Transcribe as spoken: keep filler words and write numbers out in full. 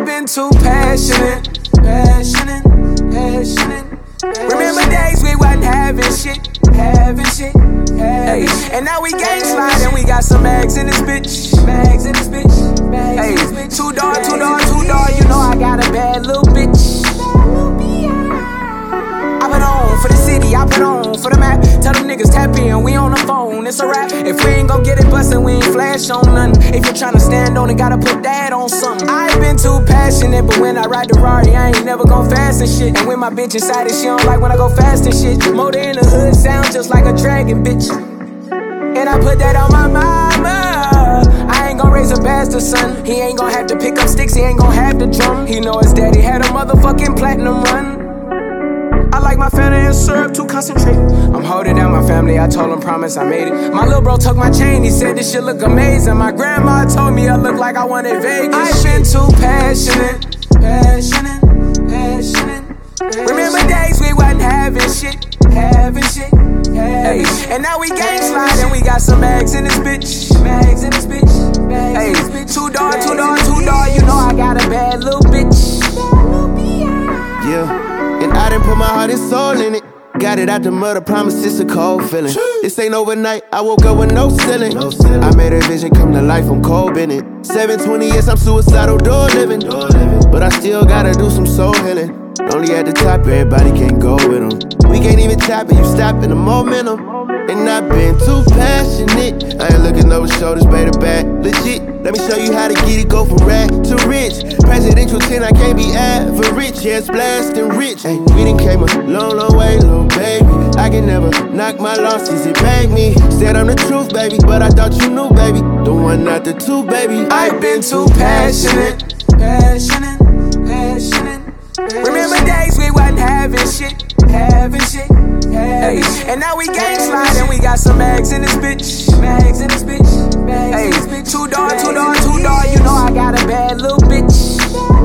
been too passionate, passionate, passionate. Remember days we wasn't having shit, having shit, having shit. And now we gang slide and we got some mags in this bitch, mags in this bitch, mags in this bitch. Two door, two door, two door, you know I got a bad little bitch. I put on for the city, I put on for the map. Tell them niggas tap in, we on the phone, it's a wrap. If we ain't gon' get it bustin', we ain't flash on nothing. If you're tryna stand on it, gotta put that on something. I ain't been too passionate, but when I ride the Rari, I ain't never gon' fast and shit. And when my bitch inside it, she don't like when I go fast and shit. Motor in the hood sound just like a dragon, bitch. And I put that on my mama. I ain't gon' raise a bastard son. He ain't gon' have to pick up sticks, he ain't gon' have the drum. He know his daddy had a motherfucking platinum run. I like my Fanta and syrup to concentrate. I'm holding down my family, I told him promise I made it. My little bro took my chain, he said this shit look amazing. My grandma told me I look like I wanted Vegas. I've been too passionate, passionate, passionate. Remember days we wasn't having shit, having shit, having shit. And now we gang slide and we got some mags in this bitch, mags in this bitch, mags in this bitch. Two door, two door, two door, you know I got a bad little bitch. Yeah. And I done put my heart and soul in it. Got it out the mud, I promise it's a cold feeling. This ain't overnight, I woke up with no ceiling. no ceiling. I made a vision come to life, I'm cold in it. seven twenty years, I'm suicidal, door living. door living. But I still gotta do some soul healing. Only at the top, everybody can't go with them. We can't even tap it, you stopping the momentum. And I've been too passionate. I ain't looking over shoulders, baby, back. Legit, let me show you how to get it, go from rag to rich. Presidential ten, I can't be average. Yeah, it's blasting rich. Ay, we done came a long, long way, little baby. I can never knock my losses, it bag me. Said I'm the truth, baby, but I thought you knew, baby. The one, not the two, baby. I've been too passionate, passionate, passionate. Remember days we wasn't having shit, having shit, having shit. And now we gang slide and we got some mags in this bitch, mags in this bitch, mags in this bitch. Two door, two door, two door, you know I got a bad little bitch.